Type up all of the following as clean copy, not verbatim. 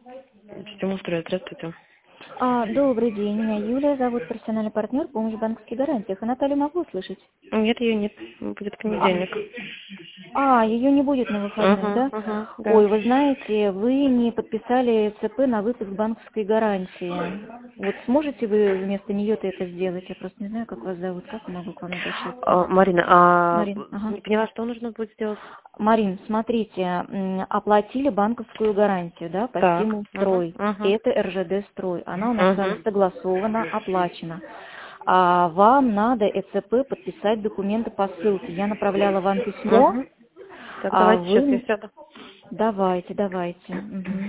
Система устроит. Здравствуйте. Добрый день, меня Юлия зовут, персональный партнер помощь в банковских гарантиях. А Наталью могу услышать? Нет, ее нет. Будет понедельник. Ее не будет на выходных, да? Да. Ой, вы знаете, вы не подписали ЦП на выпуск банковской гарантии. Вот сможете вы вместо нее-то это сделать? Я просто не знаю, как вас зовут, как я могу к вам обращаться? Марина, Марин, ага. не поняла, что нужно будет сделать? Марин, смотрите, оплатили банковскую гарантию, да, по Так. стимул строй. Это РЖД строй. Она у нас с вами согласована, оплачена. А вам надо ЭЦП подписать документы по ссылке. Я направляла вам письмо. Так, давайте сейчас я Вы... сяду. Давайте. Мгм.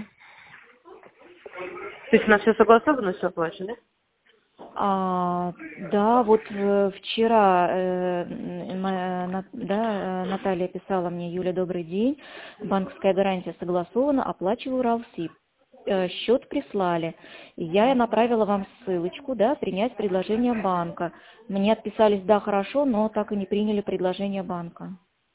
То есть у нас все согласовано, все оплачено, да? Да, вот вчера Наталья писала мне: Юля, добрый день, банковская гарантия согласована, оплачиваю РАЛСИП. Счет прислали. Я направила вам ссылочку, да, принять предложение банка. Мне отписались: да, хорошо, но так и не приняли предложение банка,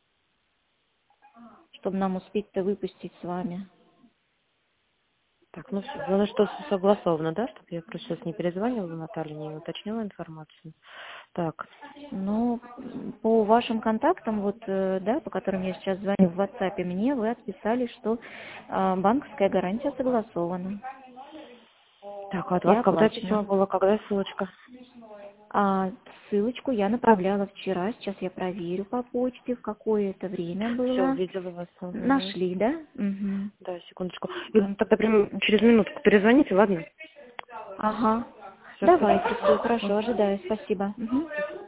чтобы нам успеть-то выпустить с вами. Так, ну все, главное, что все согласовано, да, чтобы я просто сейчас не перезванивала Наталье, не уточнила информацию. Так. Ну, по вашим контактам, вот, да, по которым я сейчас звоню в WhatsApp, мне вы отписали, что банковская гарантия согласована Так, а от и вас когда письмо оплачена. было, когда ссылочка? Ссылочку я направляла вчера, сейчас я проверю по почте, в какое это время Все, было. увидела вас. Нашли, да? Угу. Да, секундочку. Юля, тогда прям через минутку перезвоните, ладно? Ага. Все, Давайте, все, спасибо. хорошо, ожидаю, спасибо. Мгм.